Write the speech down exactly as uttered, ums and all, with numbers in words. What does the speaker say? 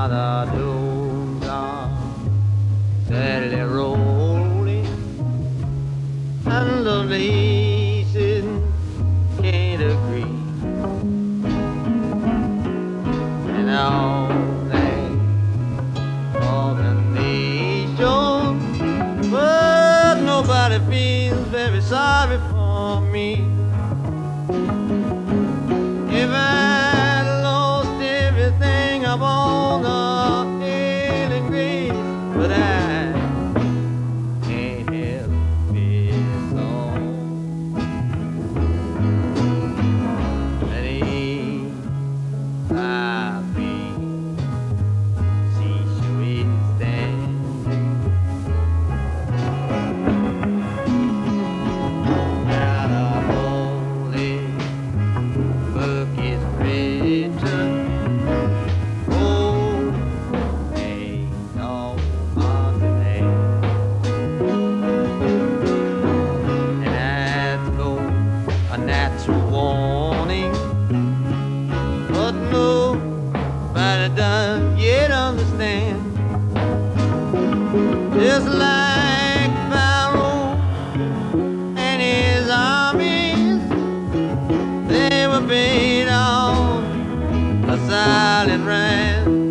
Now the dunes are steadily rolling, and the leases can't agree. And all that organization, but nobody feels very sorry for me. If I lost everything up on the ailing grace, but I can't help this song. That ain't I feel, she sure is standing. Now the holy book is written. Oh, ain't all on the name. And that's no a natural warning, but nobody does yet understand. Just like Pharaoh and his armies, they were paid on a silent rand.